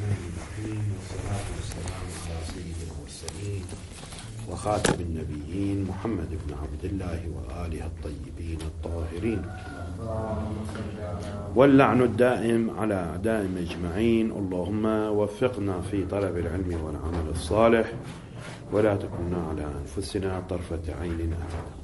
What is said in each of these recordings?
الرحمن الرحيم، والصلاة والسلام على سيد المرسلين وخاتم النبيين محمد بن عبد الله وآله الطيبين الطاهرين، واللعن الدائم على أعدائهم أجمعين. اللهم وفقنا في طلب العلم والعمل الصالح، ولا تكلنا على أنفسنا طرفة عين أبدا.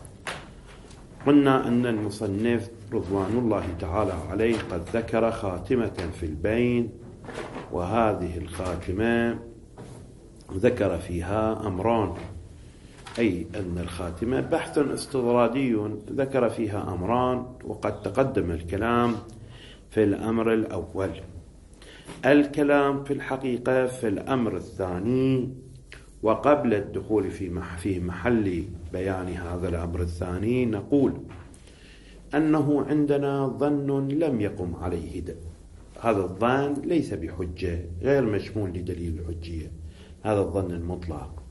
قلنا أن المصنف رضوان الله تعالى عليه قد ذكر خاتمة في البين، وهذه الخاتمة ذكر فيها أمران، أي أن الخاتمة بحث استطرادي ذكر فيها أمران، وقد تقدم الكلام في الأمر الأول. الكلام في الحقيقة في الأمر الثاني، وقبل الدخول في محل بيان هذا الأمر الثاني نقول أنه عندنا ظن لم يقم عليه هذا الظن ليس بحجة، غير مشمول لدليل الحجية، هذا الظن المطلق.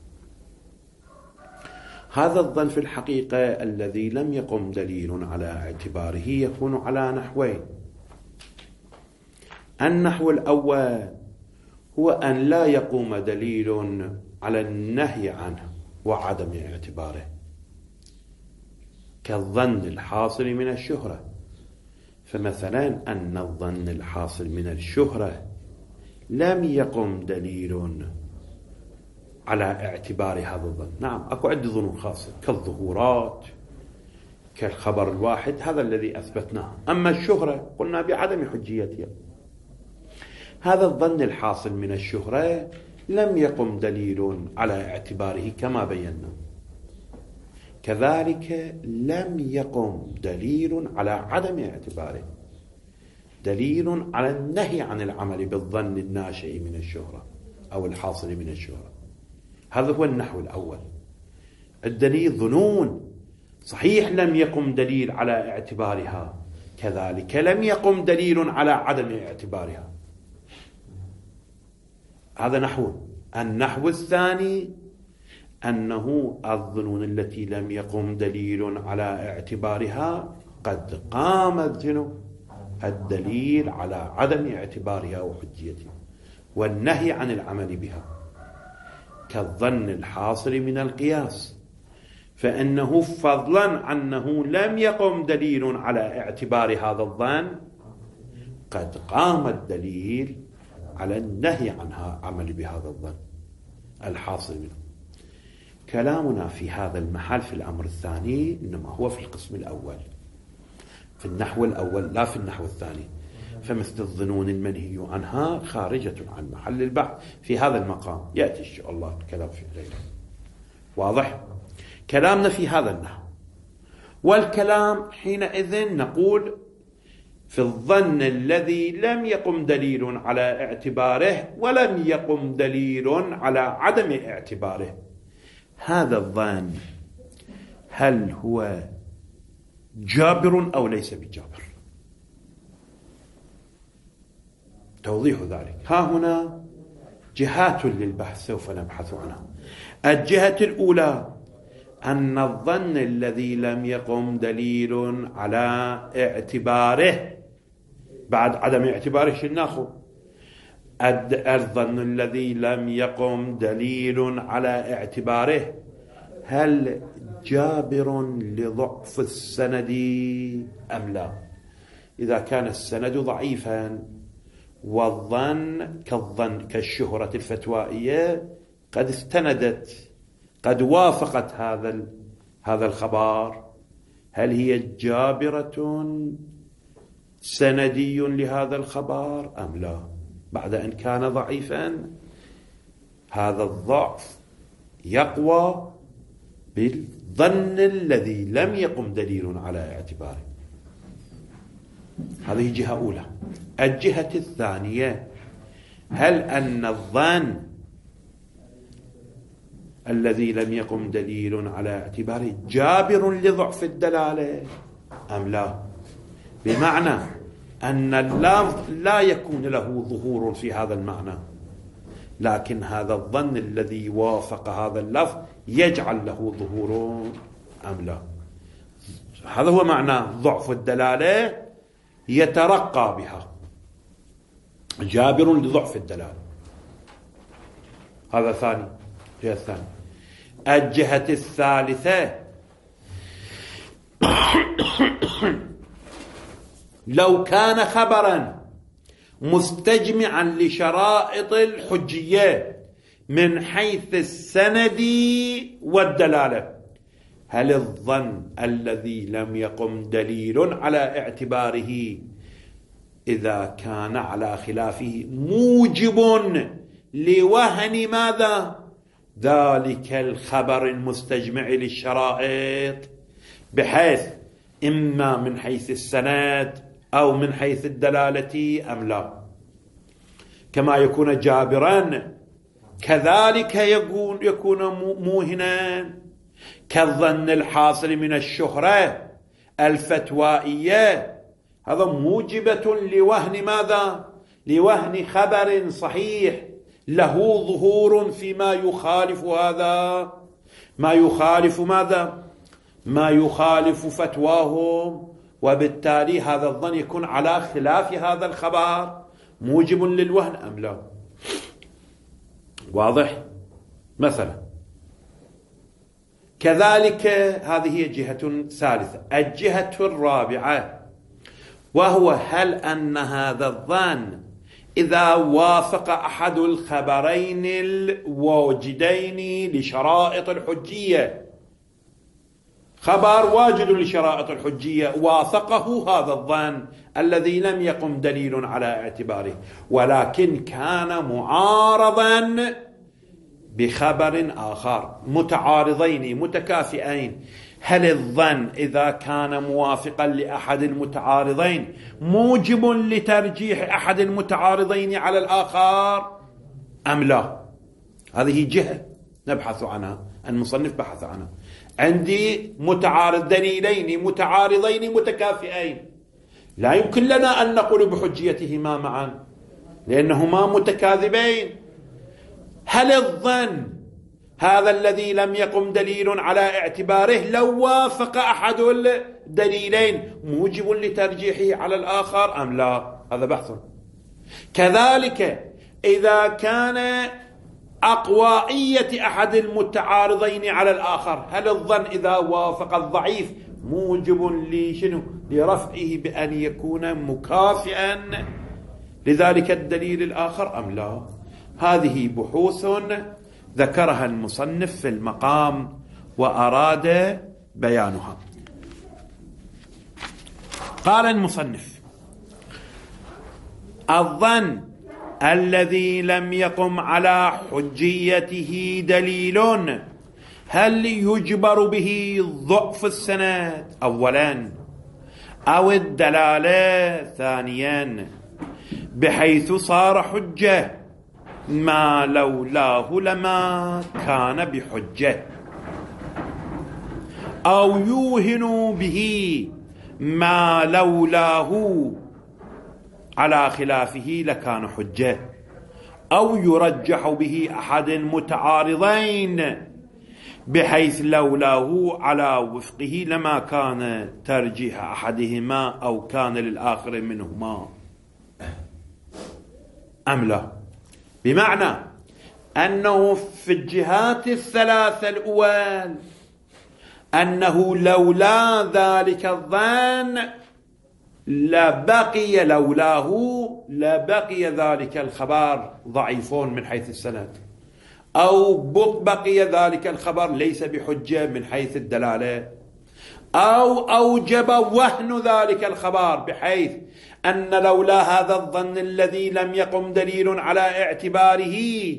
هذا الظن في الحقيقة الذي لم يقم دليل على اعتباره يكون على نحوين. النحو الأول هو أن لا يقوم دليل على النهي عنه وعدم اعتباره، كالظن الحاصل من الشهرة. فمثلا أن الظن الحاصل من الشهرة لم يقم دليل على اعتبار هذا الظن. نعم، أكو عدة ظنون خاصة كالظهورات، كالخبر الواحد، هذا الذي أثبتناه. أما الشهرة قلنا بعدم حجيتها. هذا الظن الحاصل من الشهرة لم يقم دليل على اعتباره كما بينا. كذلك لم يقم دليل على عدم اعتباره، دليل على النهي عن العمل بالظن الناشئ من الشهرة أو الحاصل من الشهرة. هذا هو النحو الأول. الدليل ظنون، صحيح لم يقم دليل على اعتبارها، كذلك لم يقم دليل على عدم اعتبارها. هذا نحو. النحو الثاني أنه الظنون التي لم يقم دليل على اعتبارها قد قام الدليل على عدم اعتبارها وحجيتها والنهي عن العمل بها، كالظن الحاصل من القياس، فإنه فضلا عنه لم يقم دليل على اعتبار هذا الظن قد قام الدليل على النهي عنها عمل بهذا الظن الحاصل منه. كلامنا في هذا المحل في الأمر الثاني إنما هو في القسم الأول، في النحو الأول، لا في النحو الثاني. فمثل الظنون المنهي عنها خارجة عن محل البحث في هذا المقام، يأتي إن شاء الله الكلام في غيره. واضح؟ كلامنا في هذا النحو. والكلام حينئذ نقول في الظن الذي لم يقم دليل على اعتباره ولم يقم دليل على عدم اعتباره. هذا الظن هل هو جابر أو ليس بجابر؟ توضيح ذلك. ها هنا جهات للبحث سوف نبحث عنها. الجهة الأولى أن الظن الذي لم يقم دليل على اعتباره، بعد عدم اعتباره شو ناخذ؟ الظن الذي لم يقم دليل على اعتباره هل جابر لضعف السند أم لا؟ إذا كان السند ضعيفا والظن كالشهرة الفتوائية قد استندت، قد وافقت هذا الخبر، هل هي جابرة سندي لهذا الخبر أم لا؟ بعد أن كان ضعيفا هذا الضعف يقوى بالظن الذي لم يقم دليل على اعتباره. هذه جهة أولى. الجهة الثانية هل أن الظن الذي لم يقم دليل على اعتباره جابر لضعف الدلالة أم لا؟ بمعنى أن اللفظ لا يكون له ظهور في هذا المعنى، لكن هذا الظن الذي وافق هذا اللفظ يجعل له ظهور أم لا؟ هذا هو معنى ضعف الدلالة، يترقى بها. جابر لضعف الدلالة. هذا ثاني، الجهة الثانية. الجهة الثالثة لو كان خبرا مستجمعا لشرائط الحجية من حيث السند والدلالة، هل الظن الذي لم يقم دليل على اعتباره إذا كان على خلافه موجب لوهن ماذا؟ ذلك الخبر المستجمع للشرائط، بحيث إما من حيث السند أو من حيث الدلالة أم لا؟ كما يكون جابرا كذلك يكون موهنا كالظن الحاصل من الشهرة الفتوائية، هذا موجبة لوهن ماذا؟ لوهن خبر صحيح له ظهور فيما يخالف هذا، ما يخالف ماذا؟ ما يخالف فتواهم، وبالتالي هذا الظن يكون على خلاف هذا الخبر، موجب للوهن أم لا؟ واضح؟ مثلا كذلك هذه هي جهة ثالثة. الجهة الرابعة وهو هل أن هذا الظن إذا وافق أحد الخبرين الواجدين لشرائط الحجية، خبر واجد لشرائط الحجية وافقه هذا الظن الذي لم يقم دليل على اعتباره، ولكن كان معارضا بخبر آخر، متعارضين متكافئين، هل الظن إذا كان موافقا لأحد المتعارضين موجب لترجيح أحد المتعارضين على الآخر أم لا؟ هذه جهة نبحث عنها، المصنف بحث عنها. عندي دليلين متعارضين متكافئين، لا يمكن لنا أن نقول بحجيتهما معا لأنهما متكاذبين. هل الظن هذا الذي لم يقم دليل على اعتباره لو وافق أحد الدليلين موجب لترجيحه على الآخر أم لا؟ هذا بحث. كذلك إذا كان أقوائية أحد المتعارضين على الآخر، هل الظن إذا وافق الضعيف موجب لرفعه بأن يكون مكافئا لذلك الدليل الآخر أم لا؟ هذه بحوث ذكرها المصنف في المقام وأراد بيانها. قال المصنف: الظن الذي لم يقم على حجيته دليل هل يجبر به ضعف السند أولا أو الدلالة ثانيا، بحيث صار حجة ما لولاه لما كان بحجة، أو يوهن به ما لولاه على خلافه لكان حجة، أو يرجح به أحد المتعارضين بحيث لولاه على وفقه لما كان ترجيح أحدهما أو كان للآخر منهما أم لا. بمعنى أنه في الجهات الثلاثة الأول أنه لولا ذلك الظن لبقي ذلك الخبر ضعيف من حيث السند، أو بقي ذلك الخبر ليس بحجة من حيث الدلالة، أو أوجب وهن ذلك الخبر بحيث أن لولا هذا الظن الذي لم يقم دليل على اعتباره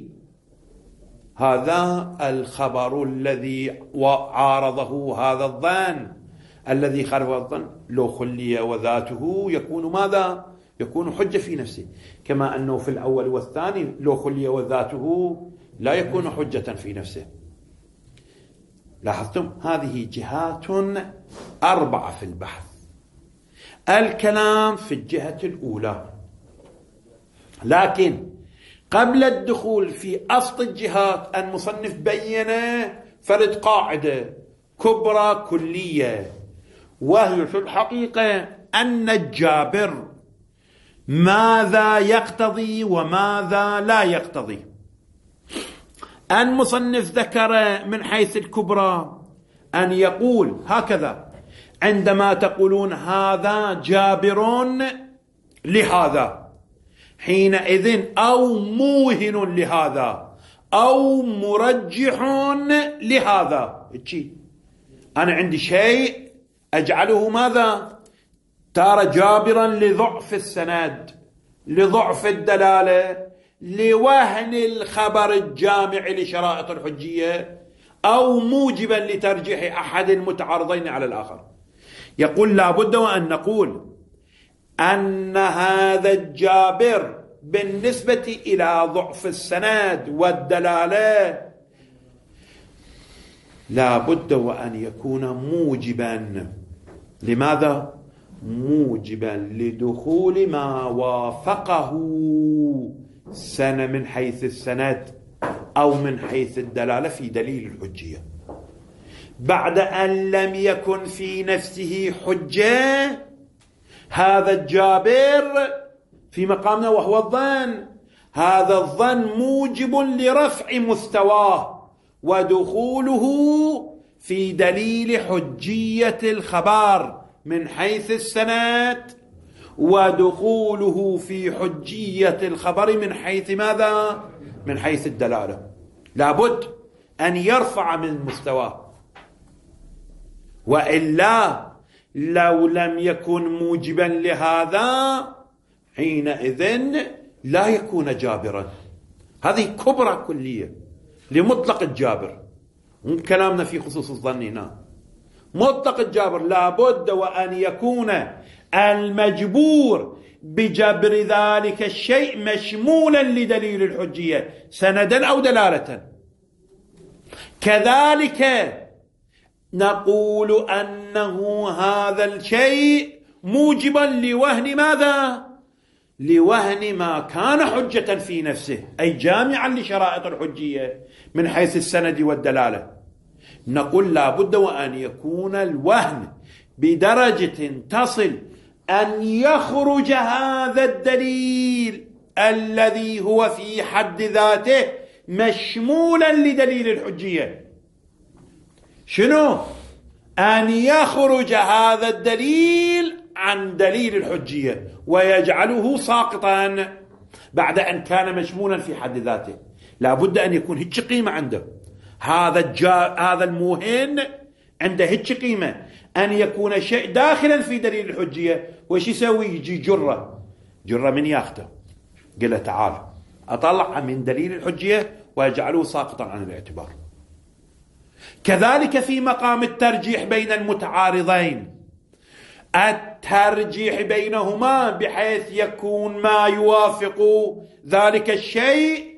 هذا الخبر الذي عارضه هذا الظن الذي خالف الظن لو خلي وذاته يكون ماذا؟ يكون حجة في نفسه، كما أنه في الأول والثاني لو خلي وذاته لا يكون حجة في نفسه. لاحظتم هذه جهات 4 في البحث. الكلام في الجهة الأولى، لكن قبل الدخول في أصل الجهات المصنف بين فرد قاعدة كبرى كلية، وهي في الحقيقة أن الجابر ماذا يقتضي وماذا لا يقتضي. المصنف ذكر من حيث الكبرى أن يقول هكذا: عندما تقولون هذا جابر لهذا، حينئذ أو موهن لهذا أو مرجح لهذا. أنا عندي شيء أجعله ماذا؟ تارة جابرا لضعف السند، لضعف الدلالة، لوهن الخبر الجامع لشرائط الحجية، أو موجبا لترجيح أحد المتعارضين على الآخر. يقول لابد وأن نقول أن هذا الجابر بالنسبة إلى ضعف السند والدلالة لابد وأن يكون موجبا. لماذا؟ موجبا لدخول ما وافقه سنة من حيث السند أو من حيث الدلالة في دليل الحجية، بعد أن لم يكن في نفسه حجة. هذا الجابر في مقامنا وهو الظن، هذا الظن موجب لرفع مستواه ودخوله في دليل حجية الخبر من حيث السند، ودخوله في حجية الخبر من حيث ماذا؟ من حيث الدلالة. لابد أن يرفع من مستواه، وإلا لو لم يكن موجبا لهذا حينئذ لا يكون جابرا. هذه كبرى كلية لمطلق الجابر، كلامنا في خصوص الظن هنا. مطلق الجابر لابد وأن يكون المجبور بجبر ذلك الشيء مشمولا لدليل الحجية سندا أو دلالة. كذلك نقول أنه هذا الشيء موجبا لوهن ماذا؟ لوهن ما كان حجة في نفسه، أي جامعا لشرائط الحجية من حيث السند والدلالة. نقول لابد وأن يكون الوهن بدرجة تصل أن يخرج هذا الدليل الذي هو في حد ذاته مشمولا لدليل الحجية. شنو؟ أن يخرج هذا الدليل عن دليل الحجية ويجعله ساقطا بعد أن كان مشمولا في حد ذاته. لابد أن يكون هيك قيمة عنده هذا الموهن، عنده هيك قيمة أن يكون شيء داخلا في دليل الحجية. وش يسوي؟ يجي جرة من ياخته، قال له تعال أطلع من دليل الحجية ويجعله ساقطا عن الاعتبار. كذلك في مقام الترجيح بين المتعارضين، الترجيح بينهما بحيث يكون ما يوافق ذلك الشيء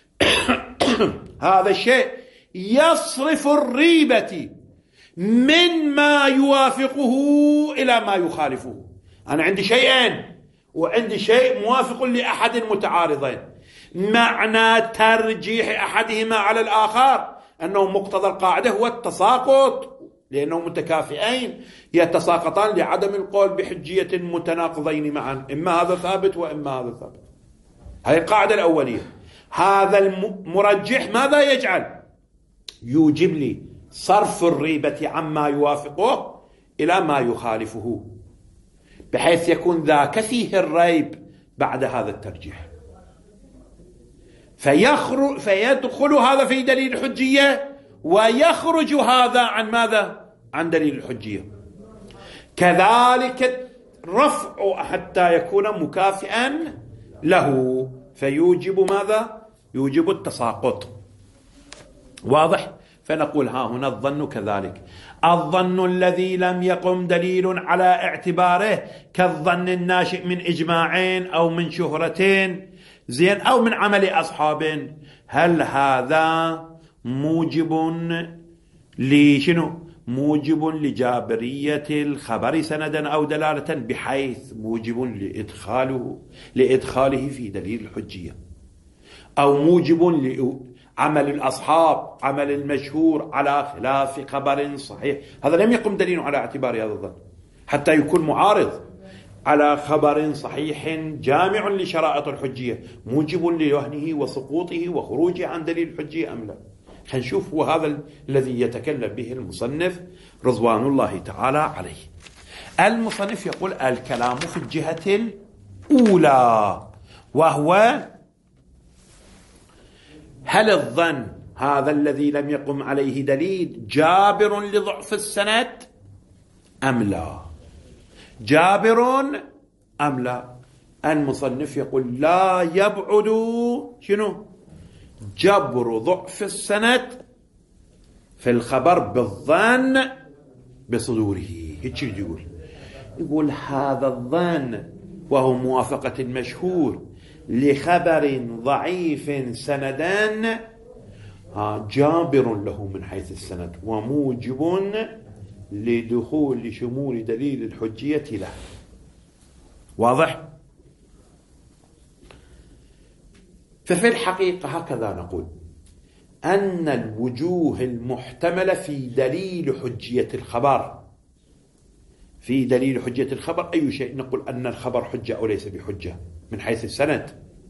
هذا الشيء يصرف الريبة من ما يوافقه إلى ما يخالفه. أنا عندي شيئين وعندي شيء موافق لأحد المتعارضين، معنى ترجيح أحدهما على الآخر أنه مقتضى القاعدة هو التساقط، لأنهم متكافئين يتساقطان لعدم القول بحجية متناقضين معا، إما هذا ثابت وإما هذا ثابت. هذه القاعدة الأولية. هذا المرجح ماذا يجعل؟ يوجب لي صرف الريبة عما يوافقه إلى ما يخالفه، بحيث يكون ذاك فيه الريب بعد هذا الترجيح، فيدخل هذا في دليل الحجية ويخرج هذا عن ماذا؟ عن دليل الحجية. كذلك رفع حتى يكون مكافئا له، فيوجب ماذا؟ يوجب التساقط. واضح؟ فنقول ها هنا الظن كذلك. الظن الذي لم يقم دليل على اعتباره كالظن الناشئ من إجماعين أو من شهرتين زين أو من عمل أصحاب، هل هذا موجب لشنو؟ موجب لجابرية الخبر سندا أو دلالة، بحيث موجب لإدخاله في دليل الحجية، أو موجب عمل الأصحاب عمل المشهور على خلاف خبر صحيح. هذا لم يقم دليل على اعتبار هذا الظن حتى يكون معارض. على خبر صحيح جامع لشرائط الحجية موجب لوهنه وسقوطه وخروجه عن دليل الحجية أم لا؟ خلينا نشوف. وهذا الذي يتكلم به المصنف رضوان الله تعالى عليه. المصنف يقول الكلام في الجهة الأولى، وهو هل الظن هذا الذي لم يقم عليه دليل جابر لضعف السند أم لا؟ جابر أم لا؟ المصنف يقول لا يبعد شنو؟ جبر ضعف السند في الخبر بالظن بصدوره. هيك يقول هذا الظن وهو موافقة المشهور لخبر ضعيف سندان جابر له من حيث السند وموجب لدخول شمول دليل الحجية له. واضح؟ ففي الحقيقة هكذا نقول أن الوجوه المحتملة في دليل حجية الخبر، في دليل حجية الخبر أي شيء؟ نقول أن الخبر حجة أو ليس بحجة من حيث السند.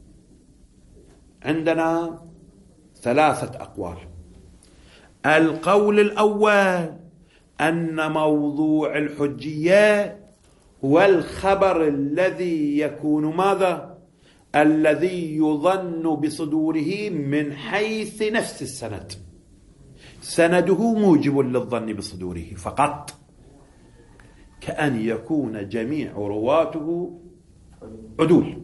عندنا 3 أقوال. القول الأول أن موضوع الحجية هو الخبر الذي يكون ماذا؟ الذي يظن بصدوره من حيث نفس السند، سنده موجب للظن بصدوره فقط، كأن يكون جميع رواته عدول.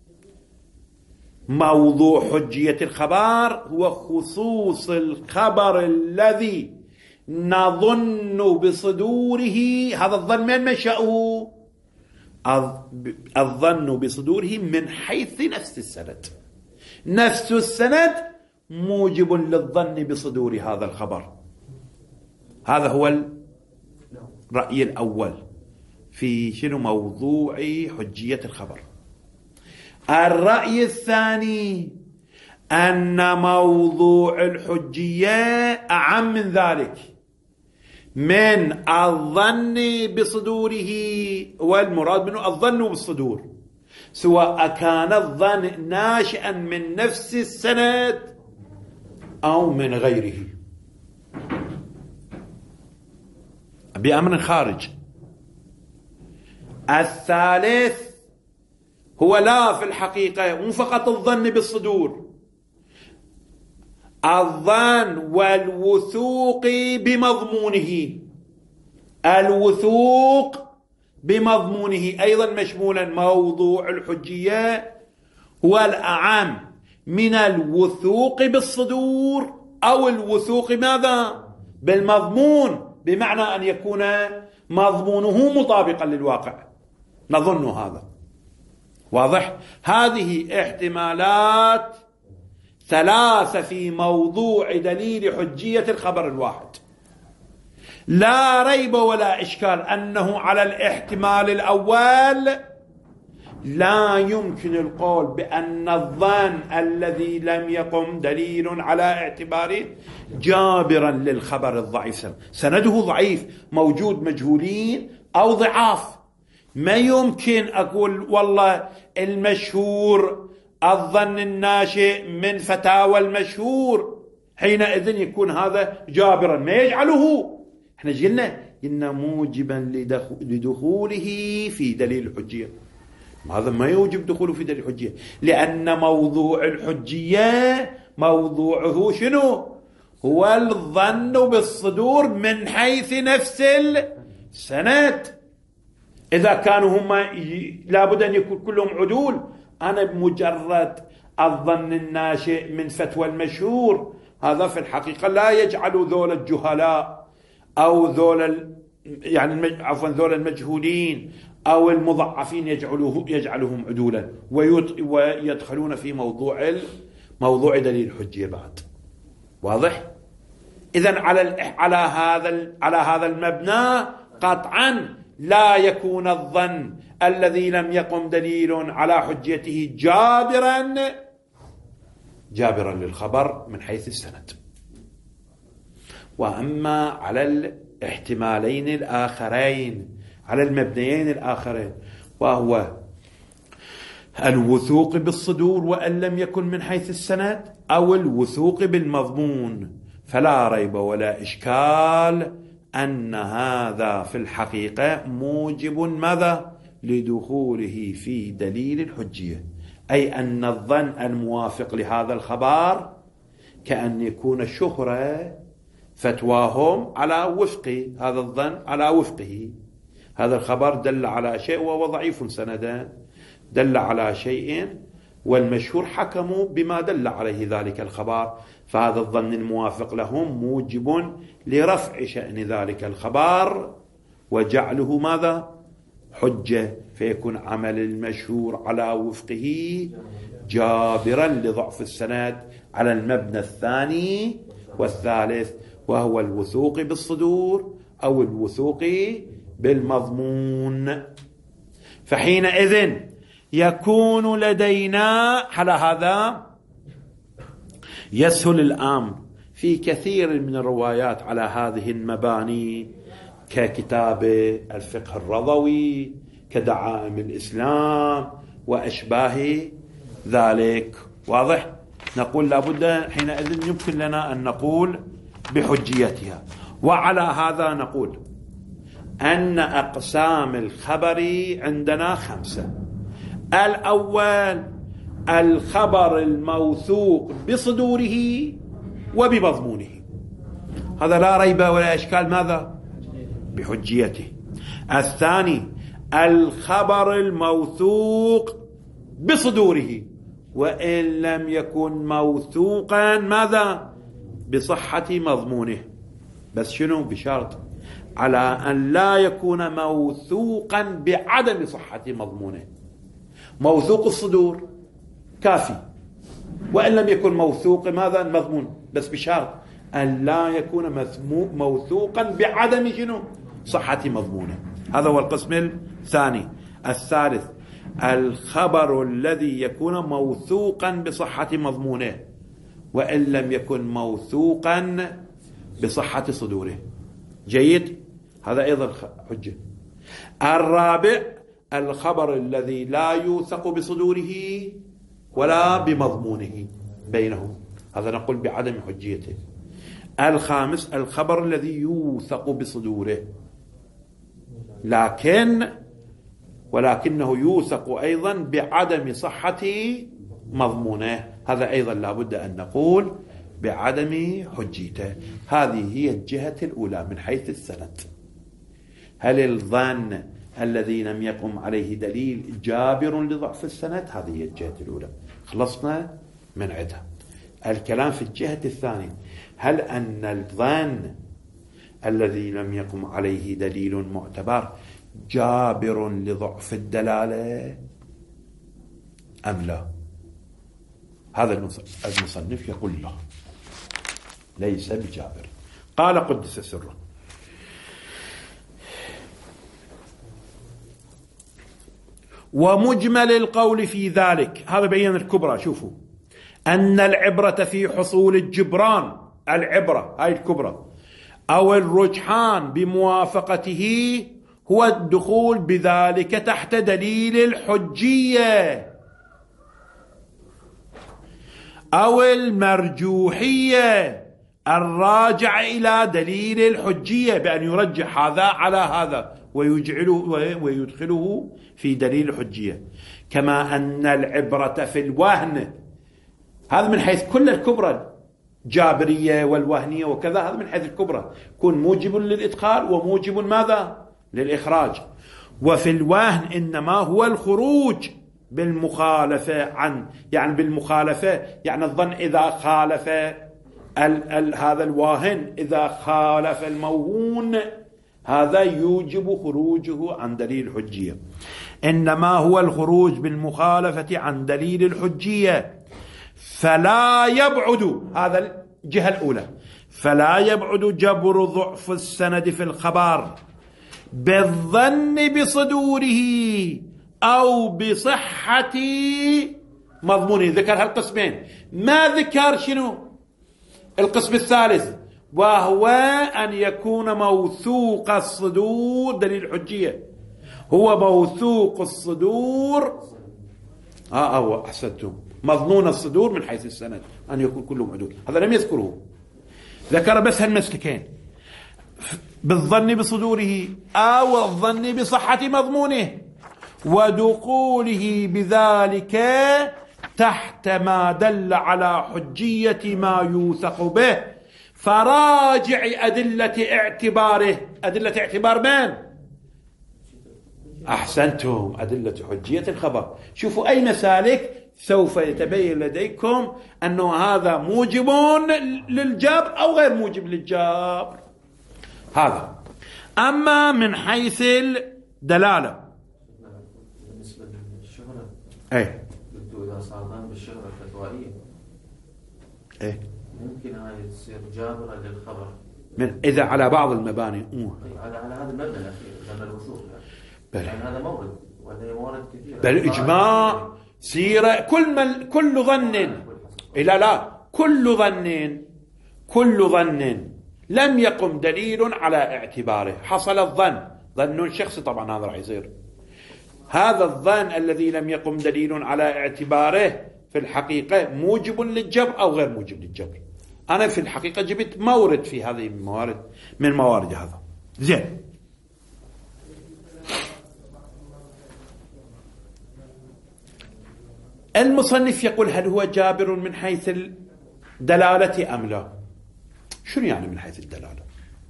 موضوع حجية الخبر هو خصوص الخبر الذي نظن بصدوره، هذا الظن من منشأه؟ الظن بصدوره من حيث نفس السند، نفس السند موجب للظن بصدور هذا الخبر. هذا هو الرأي الأول في شنو موضوع حجية الخبر. الرأي الثاني أن موضوع الحجية أعم من ذلك، من الظن بصدوره، والمراد منه الظن بالصدور، سواء كان الظن ناشئا من نفس السند أو من غيره بأمر خارج. الثالث هو لا في الحقيقة مو فقط الظن بالصدور، الظن والوثوق بمضمونه، الوثوق بمضمونه أيضا مشمولا. موضوع الحجية هو الأعم من الوثوق بالصدور أو الوثوق ماذا؟ بالمضمون، بمعنى أن يكون مضمونه مطابقا للواقع، نظن هذا. واضح؟ هذه احتمالات 3 في موضوع دليل حجية الخبر الواحد. لا ريب ولا إشكال أنه على الاحتمال الأول لا يمكن القول بأن الظن الذي لم يقم دليل على اعتباره جابرا للخبر الضعيف، سنده ضعيف، موجود مجهولين أو ضعاف. ما يمكن أقول والله المشهور الظن الناشئ من فتاوى المشهور، حينئذ يكون هذا جابرا، ما يجعله. احنا قلنا موجبا لدخوله في دليل الحجية. هذا ما يوجب دخوله في دليل الحجية، لأن موضوع الحجية موضوعه شنو؟ هو الظن بالصدور من حيث نفس السند. إذا كانوا هم لابد أن يكون كلهم عدول، أنا بمجرد الظن الناشئ من فتوى المشهور، هذا في الحقيقة لا يجعل ذول الجهلاء أو ذول ذول المجهولين أو المضعفين يجعلهم عدولا ويدخلون في موضوع دليل الحجية بعد. واضح؟ إذن على هذا المبنى قطعا لا يكون الظن الذي لم يقم دليل على حجيته جابرا للخبر من حيث السند. وأما على الاحتمالين الآخرين، على المبنيين الآخرين، وهو الوثوق بالصدور وإن لم يكن من حيث السند، أو الوثوق بالمضمون. فلا ريب ولا إشكال أن هذا في الحقيقة موجب ماذا؟ لدخوله في دليل الحجية، أي أن الظن الموافق لهذا الخبر كأن يكون شهرة فتواهم على وفق هذا الظن، على وفقه. هذا الخبر دل على شيء وهو ضعيف سندا، دل على شيء والمشهور حكموا بما دل عليه ذلك الخبر، فهذا الظن الموافق لهم موجب لرفع شأن ذلك الخبر وجعله ماذا؟ حجة، فيكون عمل المشهور على وفقه جابرا لضعف السند على المبنى الثاني والثالث، وهو الوثوق بالصدور أو الوثوق بالمضمون. فحينئذ يكون لدينا على هذا يسهل الأمر في كثير من الروايات على هذه المباني، ككتاب الفقه الرضوي، كدعائم الإسلام وأشباه ذلك. واضح؟ نقول لابد حينئذ يمكن لنا أن نقول بحجيتها. وعلى هذا نقول أن أقسام الخبر عندنا 5. الأول الخبر الموثوق بصدوره وبمضمونه، هذا لا ريب ولا إشكال ماذا؟ بحجيته. الثاني الخبر الموثوق بصدوره وإن لم يكن موثوقا ماذا؟ بصحة مضمونه، بس شنو؟ بشرط على أن لا يكون موثوقا بعدم صحة مضمونه. موثوق الصدور كافي، وإن لم يكن موثوق ماذا؟ المضمون، بس بشرط أن لا يكون موثوقا بعدم شنو؟ صحة مضمونه. هذا هو القسم الثاني. الثالث الخبر الذي يكون موثوقا بصحة مضمونه وإن لم يكن موثوقا بصحة صدوره. جيد؟ هذا أيضا حجة. الرابع الخبر الذي لا يوثق بصدوره ولا بمضمونه بينهم، هذا نقول بعدم حجيته. الخامس الخبر الذي يوثق بصدوره ولكنه يوثق أيضا بعدم صحة مضمونه، هذا أيضا لابد أن نقول بعدم حجيته. هذه هي الجهة الأولى من حيث السند. هل الظن الذي لم يقم عليه دليل جابر لضعف السند؟ هذه هي الجهة الأولى، خلصنا من عدها. الكلام في الجهة الثانية، هل أن الظن الذي لم يقم عليه دليل معتبر جابر لضعف الدلالة أم لا؟ هذا المصنف يقول لا، ليس بجابر. قال قدس سره: ومجمل القول في ذلك، هذا بيان الكبرى. شوفوا أن العبرة في حصول الجبران، العبرة هاي الكبرى، أو الرجحان بموافقته هو الدخول بذلك تحت دليل الحجية أو المرجوحية الراجع إلى دليل الحجية، بأن يرجح هذا على هذا ويدخله في دليل الحجية. كما أن العبرة في الوهن، هذا من حيث كل الكبرى، جابرية والوهنية وكذا، هذا من حيث الكبرى، يكون موجب للإدخال وموجب ماذا؟ للإخراج. وفي الوهن إنما هو الخروج بالمخالفة عن، يعني بالمخالفة، يعني الظن إذا خالف هذا الواهن، إذا خالف الموهون، هذا يوجب خروجه عن دليل الحجية. إنما هو الخروج بالمخالفة عن دليل الحجية. فلا يبعد، هذا الجهة الأولى، فلا يبعد جبر ضعف السند في الخبر بالظن بصدوره أو بصحة مضمونه. ذكر هالقسمين، ما ذكر شنو القسم الثالث، وهو أن يكون موثوق الصدور دليل الحجية، هو موثوق الصدور. أحسنتم، مظنون الصدور من حيث السند أن يكون كلهم عدول، هذا لم يذكره، ذكر بس هالمسلكين، بالظن بصدوره أو الظن بصحة مضمونه ودخوله بذلك تحت ما دل على حجية ما يوثق به. فراجع أدلة اعتباره. أدلة اعتبار من؟ أحسنتم، أدلة حجية الخبر. شوفوا أي مسالك سوف يتبين لديكم أنه هذا موجب للجبر أو غير موجب للجبر. هذا. أما من حيث الدلالة بالنسبة للشهرة، إذا صار ظن بالشهرة الفتوائية ممكن هاي تصير جابرة للخبر إذا على بعض المباني على هذا المبنى الأخير ظن الوثوق، يعني هذا مورد ولا موارد كثيرة، بل إجماع سيرة كل ظن كل ظن لم يقم دليل على اعتباره. حصل الظن، ظن شخصي طبعا، هذا راح يصير. هذا الظن الذي لم يقم دليل على اعتباره في الحقيقة موجب للجبر أو غير موجب للجبر. أنا في الحقيقة جبت مورد في هذه الموارد من موارد هذا. زين، المصنف يقول هل هو جابر من حيث الدلالة أم لا؟ شنو يعني من حيث الدلالة؟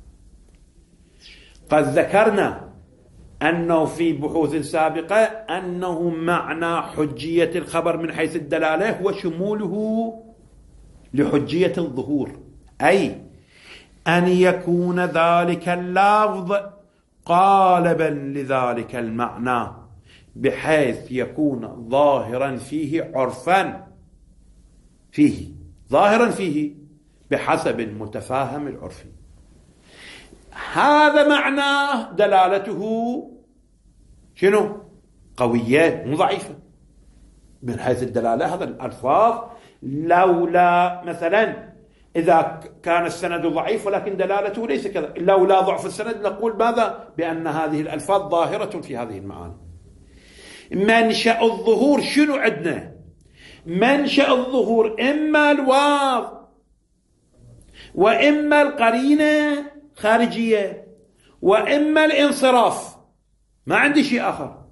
قد ذكرنا أنه في بحوث سابقة أنه معنى حجية الخبر من حيث الدلالة هو شموله لحجية الظهور، أي أن يكون ذلك اللفظ قالبا لذلك المعنى بحيث يكون ظاهرا فيه عرفا ظاهرا فيه بحسب المتفاهم العرفي. هذا معناه دلالته شنو؟ قوية مو ضعيفة من حيث الدلالة. هذا الألفاظ لولا مثلا إذا كان السند ضعيف ولكن دلالته ليس كذا، لولا ضعف السند نقول ماذا؟ بأن هذه الألفاظ ظاهرة في هذه المعاني. منشأ الظهور شنو عندنا؟ منشأ الظهور إما الواو وإما القرينة خارجية وإما الانصراف، ما عندي شيء آخر.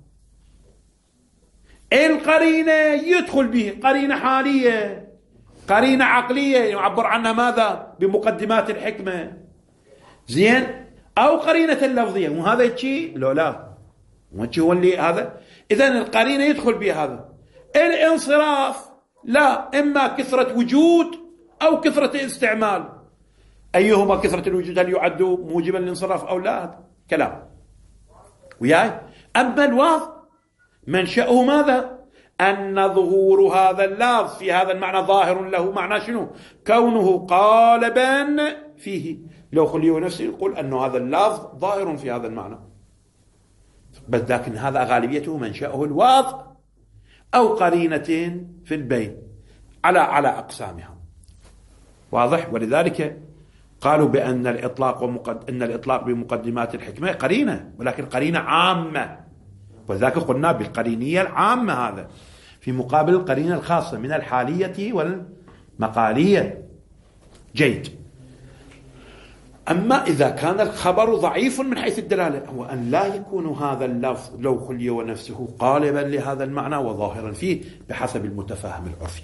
القرينة يدخل به قرينة حالية، قرينة عقلية يعبر عنها ماذا؟ بمقدمات الحكمة، زين، أو قرينة اللفظية، وهذا الشيء لا هو اللي هذا. إذن القرينة يدخل به هذا. الانصراف لا، إما كثرة وجود أو كثرة استعمال. أيهما كثرة الوجود؟ هل يعد موجبا للانصراف أو لا؟ هذا كلام وياي. أما الواو منشأه ماذا؟ أن ظهور هذا اللفظ في هذا المعنى ظاهر له. معنى شنو؟ كونه قالبا فيه. لو خليه نفسه يقول أن هذا اللفظ ظاهر في هذا المعنى، بس لكن هذا غالبيته منشأه الواو أو قرينة في البين على أقسامها، واضح. ولذلك قالوا بأن الإطلاق بمقدمات الحكمة قرينة، ولكن قرينة عامة، ولذلك قلنا بالقرينية العامة هذا في مقابل القرينة الخاصة من الحالية والمقالية. جيد. أما إذا كان الخبر ضعيف من حيث الدلالة هو أن لا يكون هذا اللفظ لو خلي ونفسه قالبا لهذا المعنى وظاهرا فيه بحسب المتفاهم العرفي.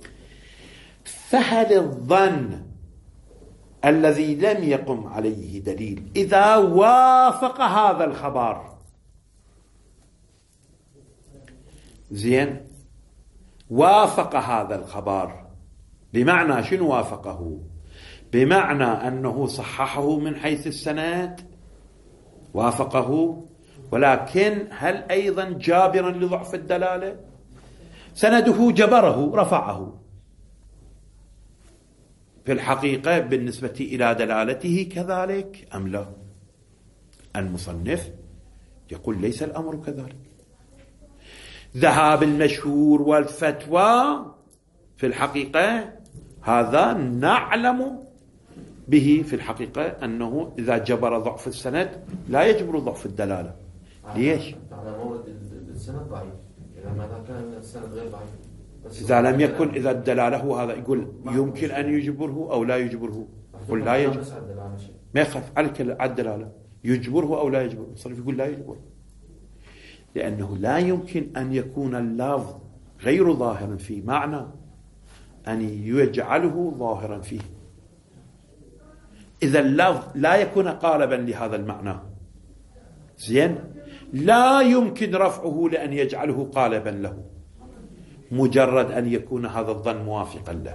فهل الظن الذي لم يقم عليه دليل إذا وافق هذا الخبر، زين، وافق هذا الخبر بمعنى شنو وافقه؟ بمعنى أنه صححه من حيث السند، وافقه، ولكن هل أيضا جابرا لضعف الدلالة؟ سنده جبره رفعه في الحقيقة بالنسبة إلى دلالته كذلك أم لا؟ المصنف يقول ليس الأمر كذلك. ذهاب المشهور والفتوى في الحقيقة هذا نعلم به في الحقيقة أنه إذا جبر ضعف السند لا يجبر ضعف الدلالة. ليش؟ على مورد السند ضعيف، إذا ماذا كان السند غير ضعيف. إذا لم يكن، إذا الدلالة هو هذا، يقول يمكن أن يجبره أو لا يجبره. يقول لا يجبر، ما يخاف على الدلالة، يجبره أو لا يجبره. صرف يقول لا يجبره، لأنه لا يمكن أن يكون اللفظ غير ظاهر في معنى أن يجعله ظاهرا فيه. إذا اللفظ لا يكون قالبا لهذا المعنى، زين، لا يمكن رفعه لأن يجعله قالبا له، مجرد أن يكون هذا الظن موافقا له.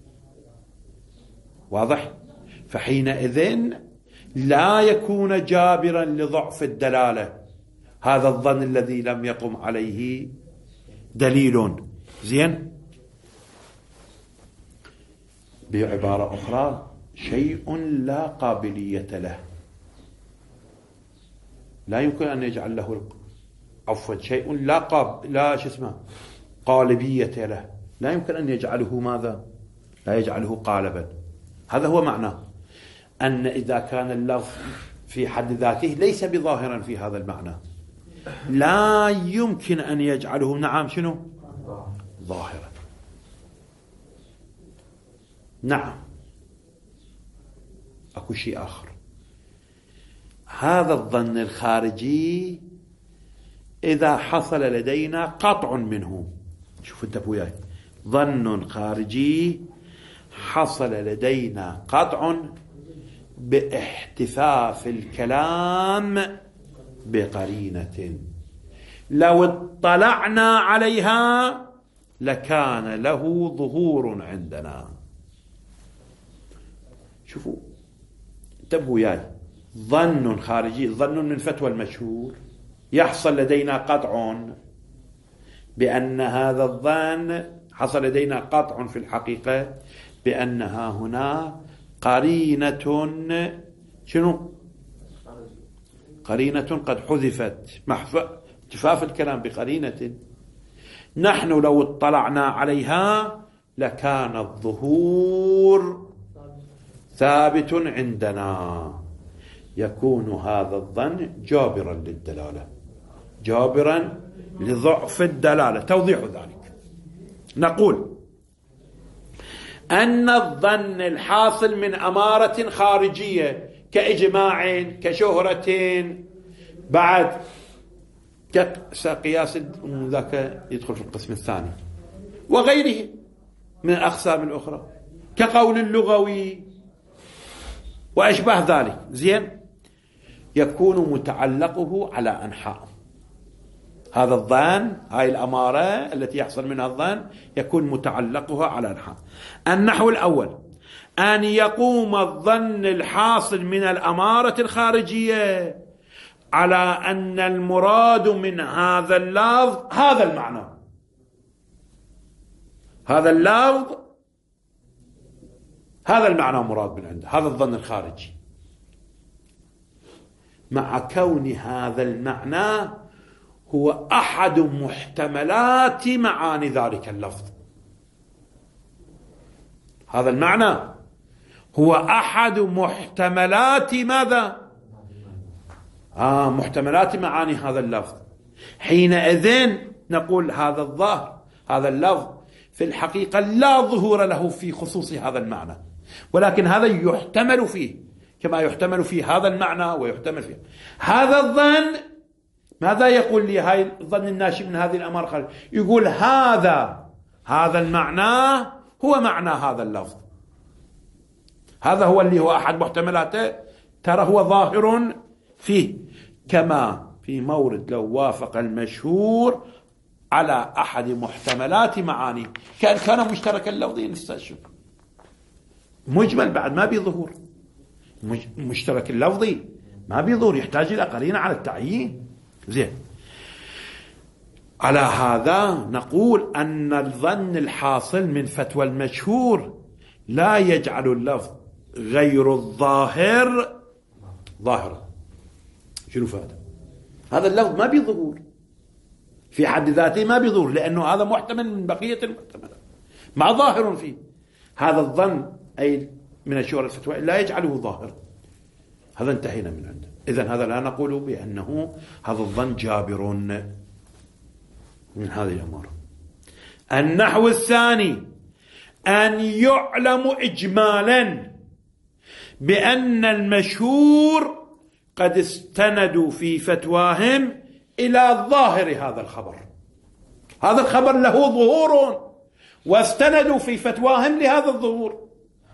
واضح؟ فحينئذ لا يكون جابرا لضعف الدلالة هذا الظن الذي لم يقم عليه دليل. زين، بعبارة أخرى شيء لا قابلية له، لا يمكن أن يجعل له عفوا شيء لا شو اسمه قالبية له، لا يمكن أن يجعله ماذا؟ لا يجعله قالبا. هذا هو معناه، أن إذا كان اللفظ في حد ذاته ليس بظاهرا في هذا المعنى، لا يمكن أن يجعله نعم شنو؟ ظاهرا. نعم، أكو شيء آخر. هذا الظن الخارجي إذا حصل لدينا قطع منه، شوف انت وياي، ظن خارجي حصل لدينا قطع باحتفاف الكلام بقرينة، لو اطلعنا عليها لكان له ظهور عندنا. شوفوا انتبهوا وياي، ظن خارجي، ظن من فتوى المشهور، يحصل لدينا قطع بأن هذا الظن، حصل لدينا قطع في الحقيقة بأنها هنا قرينة، شنو؟ قرينة قد حذفت، احتفاف الكلام بقرينة، نحن لو اطلعنا عليها لكان الظهور ثابت عندنا، يكون هذا الظن جابرا للدلالة، جابرا لضعف الدلالة. توضيح ذلك، نقول أن الظن الحاصل من أمارة خارجية كإجماع، كشهرة، بعد كقياس ذاك يدخل في القسم الثاني، وغيره من الأقسام الأخرى كقول اللغوي وأشبه ذلك. زين، يكون متعلقه على أنحاء. هذا الظن، هاي الأمارة التي يحصل منها الظن، يكون متعلقها على أنحاء. النحو الأول، أن يقوم الظن الحاصل من الأمارة الخارجية على أن المراد من هذا اللفظ هذا المعنى، هذا اللفظ هذا المعنى مراد من عنده، هذا الظن الخارجي، مع كون هذا المعنى هو أحد محتملات معاني ذلك اللفظ. هذا المعنى هو أحد محتملات ماذا؟ محتملات معاني هذا اللفظ. حينئذ نقول هذا الظاهر، هذا اللفظ في الحقيقة لا ظهور له في خصوص هذا المعنى، ولكن هذا يحتمل فيه كما يحتمل في هذا المعنى ويحتمل فيه هذا الظن. ماذا يقول لي هاي الظن الناشئ من هذه الأمارة الخارجية؟ يقول هذا المعنى هو معنى هذا اللفظ، هذا هو اللي هو أحد محتملاته، ترى هو ظاهر فيه، كما في مورد لو وافق المشهور على أحد محتملات معاني، كان مشتركا لفظيا نستشف مجمل بعد ما بيظهور، مشترك اللفظي ما بيظهور، يحتاج إلى قرينة على التعيين. زين، على هذا نقول أن الظن الحاصل من فتوى المشهور لا يجعل اللفظ غير الظاهر ظاهرا. شنو فهذا؟ هذا اللفظ ما بيظهور في حد ذاته، ما بيظهور، لأنه هذا محتمل من بقية المحتملات، ما ظاهر فيه. هذا الظن أي من الشهرة الفتوى لا يجعله ظاهر. هذا انتهينا من عنده. إذن هذا لا نقول بأنه هذا الظن جابر من هذه الأمور. النحو الثاني أن يعلم إجمالا بأن المشهور قد استندوا في فتواهم إلى ظاهر هذا الخبر. هذا الخبر له ظهور واستندوا في فتواهم لهذا الظهور،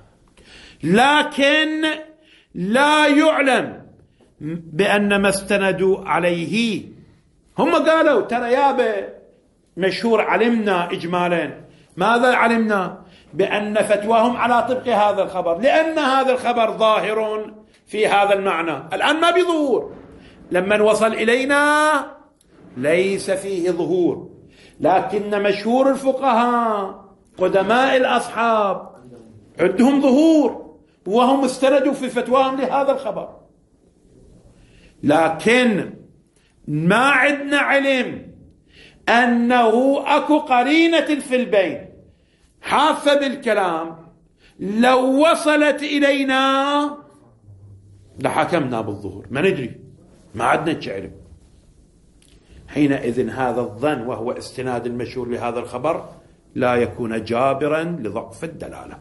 لكن لا يعلم بأن ما استندوا عليه، هم قالوا ترى يابا مشهور علمنا إجمالا، ماذا علمنا؟ بأن فتواهم على طبق هذا الخبر، لأن هذا الخبر ظاهر في هذا المعنى. الآن ما بظهور، لما وصل إلينا ليس فيه ظهور، لكن مشهور الفقهاء قدماء الأصحاب عندهم ظهور وهم استندوا في فتواهم لهذا الخبر، لكن ما عندنا علم أنه أكو قرينة في البين حافة بالكلام لو وصلت إلينا لحكمنا بالظهور، ما ندري، ما عندنا علم. حينئذ هذا الظن وهو استناد المشهور لهذا الخبر لا يكون جابرا لضعف الدلالة.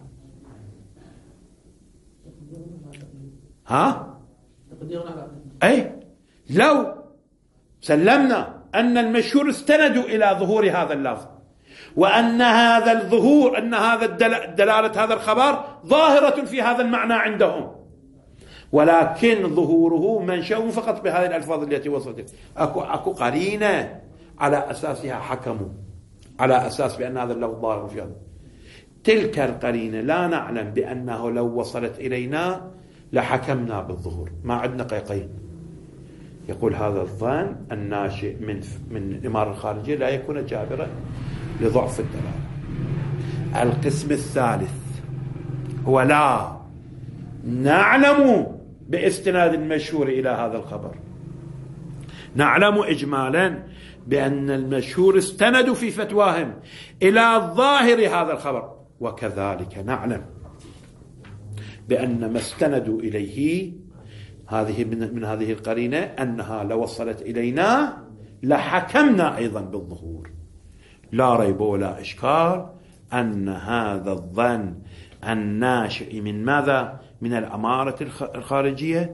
ها؟ أي لو سلمنا أن المشهور استندوا إلى ظهور هذا اللفظ، وأن هذا الظهور أن هذا دلالة هذا الخبر ظاهرة في هذا المعنى عندهم، ولكن ظهوره منشأ فقط بهذه الألفاظ التي وصلت، أكو قرينة على أساسها حكموا، على أساس بأن هذا اللفظ ظاهر في هذا. تلك القرينة لا نعلم بأنه لو وصلت إلينا لحكمنا بالظهور، ما عندنا قيقين. يقول هذا الظن الناشئ من الإمارة الخارجية لا يكون جابرا لضعف الدلالة. القسم الثالث هو لا نعلم باستناد المشهور إلى هذا الخبر، نعلم إجمالا بأن المشهور استندوا في فتواهم إلى ظاهر هذا الخبر، وكذلك نعلم بأن ما استندوا إليه هذه من هذه القرينة أنها لو وصلت إلينا لحكمنا أيضا بالظهور. لا ريب ولا إشكال أن هذا الظن الناشئ من ماذا؟ من الأمارة الخارجية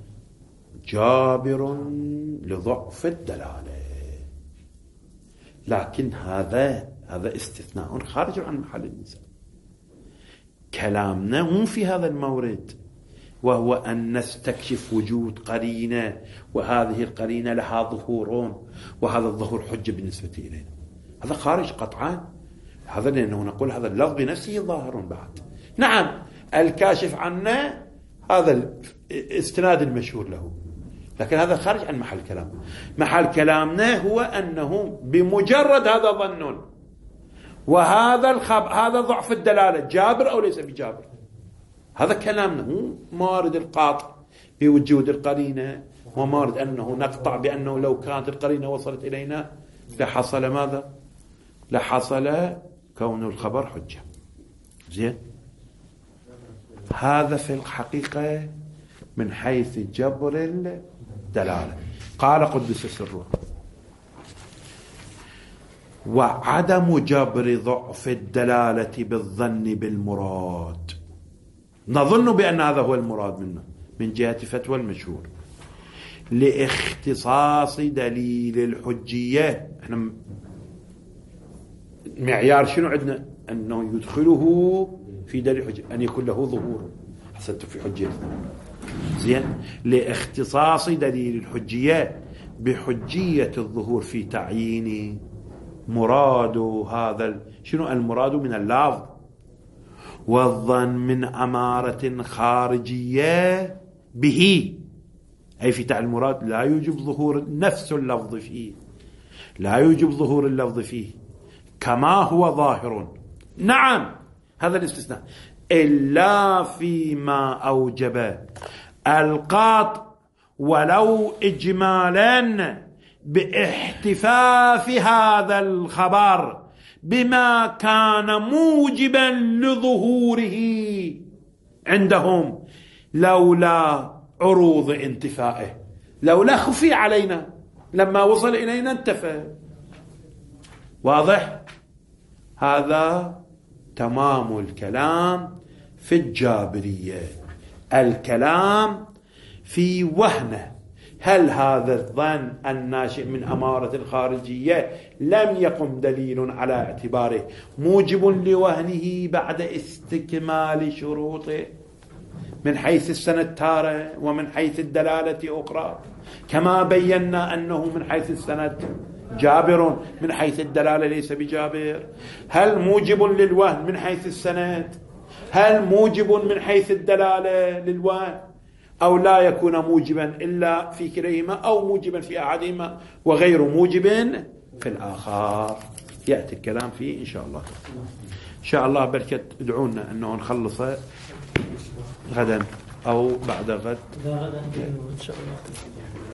جابر لضعف الدلالة، لكن هذا استثناء خارج عن محل النزاع. كلامنا مو في هذا المورد، وهو أن نستكشف وجود قرينة، وهذه القرينة لها ظهور، وهذا الظهور حجة بالنسبة إلينا. هذا خارج قطعا، هذا لأنه نقول هذا اللفظ بنفسه ظاهر بعد. نعم الكاشف عنه هذا الاستناد المشهور له، لكن هذا خارج عن محل كلام. محل كلامنا هو أنه بمجرد هذا ظن وهذا هذا ضعف الدلالة جابر أو ليس بجابر، هذا كلامنا، مو مارد القاطع بوجود القرينة، ومارد أنه نقطع بأنه لو كانت القرينة وصلت إلينا لحصل ماذا؟ لحصل كون الخبر حجة. زين، هذا في الحقيقة من حيث جبر الدلالة. قال قدس سره: وعدم جبر ضعف الدلالة بالظن بالمراد. نظن بأن هذا هو المراد منا من جهة فتوى المشهور لاختصاص دليل الحجية. احنا معيار شنو عندنا؟ أنه يدخله في دليل الحجية أن يكون له ظهور. حسنت في حجية. زين، لاختصاص دليل الحجية بحجية الظهور في تعيين مراد هذا. شنو المراد من اللفظ؟ والظن من أمارة خارجية به، أي في تعيين المراد لا يوجب ظهور نفس اللفظ فيه، لا يوجب ظهور اللفظ فيه كما هو ظاهر. نعم هذا الاستثناء، إلا فيما أوجب القاطع ولو إجمالا باحتفاف هذا الخبر بما كان موجبا لظهوره عندهم لولا عروض انتفائه. لولا خفي علينا، لما وصل إلينا انتفى. واضح؟ هذا تمام الكلام في الجابرية. الكلام في وهنه، هل هذا الظن الناشئ من أمارة الخارجية لم يقم دليل على اعتباره موجب لوهنه بعد استكمال شروطه من حيث السند تارة ومن حيث الدلالة أخرى، كما بينا أنه من حيث السند جابر، من حيث الدلالة ليس بجابر. هل موجب للوهن من حيث السند؟ هل موجب من حيث الدلالة للوهن؟ أو لا يكون موجبا إلا في كليهما، أو موجبا في أحدهما وغير موجب في الآخر. يأتي الكلام فيه إن شاء الله. إن شاء الله بركة ادعونا أنه نخلص غدا أو بعد غد إن شاء الله.